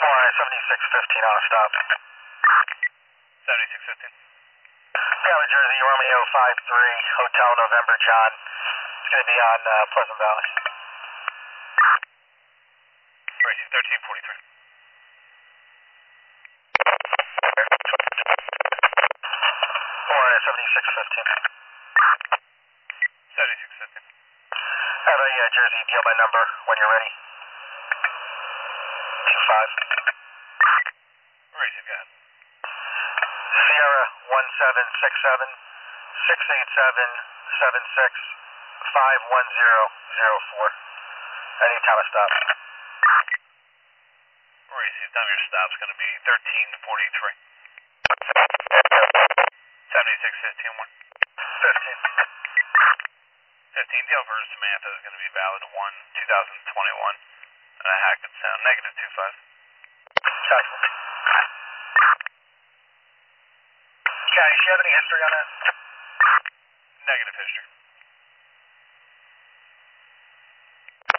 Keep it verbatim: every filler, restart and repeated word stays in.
seventy-six fifteen on a stop. seventy-six fifteen. Valley, Jersey, Romeo five three, Hotel November, John. It's going to be on uh, Pleasant Valley. Racing thirteen forty-three. seventy-six fifteen. seventy-six fifteen. Have a uh, Jersey, deal my number when you're ready. two five. Racing, go ahead. Sierra one seven six seven, six eight seven seven six, five one zero zero four. Anytime I stop. Racing, time your stop's going to be thirteen forty-three. seventy-six fifteen, one. fifteen. fifteen, deal for Samantha is going to be valid one two thousand twenty-one. And a Hackett Sound, negative two five. Copy. Can you have any history on that? Negative history.